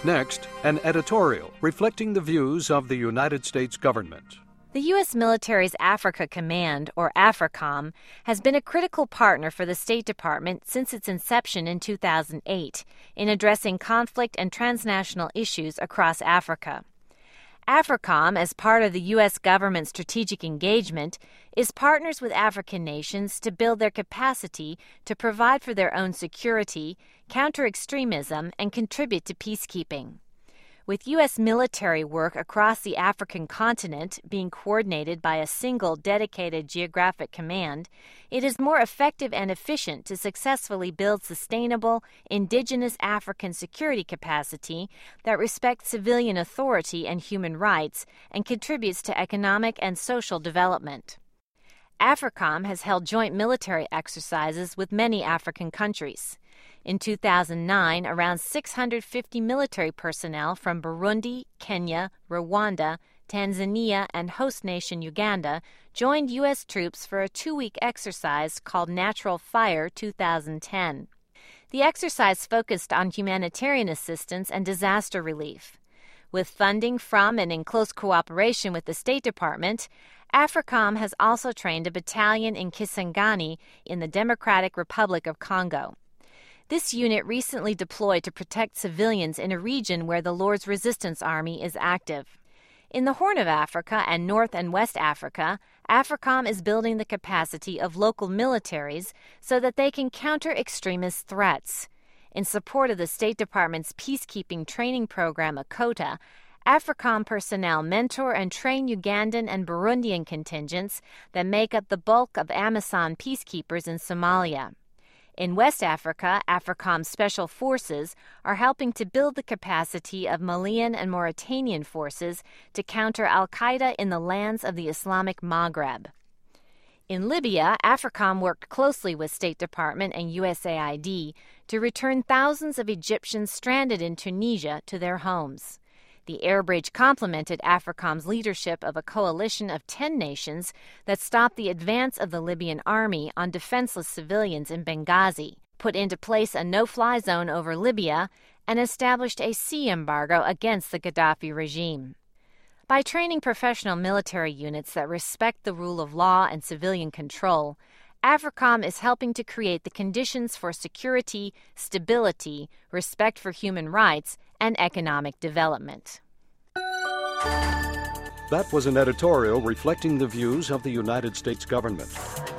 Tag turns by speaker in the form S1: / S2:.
S1: Next, an editorial reflecting the views of the United States government.
S2: The U.S. military's Africa Command, or AFRICOM, has been a critical partner for the State Department since its inception in 2008 in addressing conflict and transnational issues across Africa. AFRICOM, as part of the U.S. government's strategic engagement, is partners with African nations to build their capacity to provide for their own security, counter extremism, and contribute to peacekeeping. With U.S. military work across the African continent being coordinated by a single dedicated geographic command, it is more effective and efficient to successfully build sustainable, indigenous African security capacity that respects civilian authority and human rights and contributes to economic and social development. AFRICOM has held joint military exercises with many African countries. In 2009, around 650 military personnel from Burundi, Kenya, Rwanda, Tanzania, and host nation Uganda joined U.S. troops for a 2-week exercise called Natural Fire 2010. The exercise focused on humanitarian assistance and disaster relief. With funding from and in close cooperation with the State Department, AFRICOM has also trained a battalion in Kisangani in the Democratic Republic of Congo. This unit recently deployed to protect civilians in a region where the Lord's Resistance Army is active. In the Horn of Africa and North and West Africa, AFRICOM is building the capacity of local militaries so that they can counter extremist threats. In support of the State Department's peacekeeping training program, ACOTA, AFRICOM personnel mentor and train Ugandan and Burundian contingents that make up the bulk of AMISOM peacekeepers in Somalia. In West Africa, AFRICOM Special Forces are helping to build the capacity of Malian and Mauritanian forces to counter al-Qaeda in the lands of the Islamic Maghreb. In Libya, AFRICOM worked closely with State Department and USAID to return thousands of Egyptians stranded in Tunisia to their homes. The air bridge complemented AFRICOM's leadership of a coalition of 10 nations that stopped the advance of the Libyan army on defenseless civilians in Benghazi, put into place a no-fly zone over Libya, and established a sea embargo against the Gaddafi regime. By training professional military units that respect the rule of law and civilian control, AFRICOM is helping to create the conditions for security, stability, respect for human rights, and economic development.
S1: That was an editorial reflecting the views of the United States government.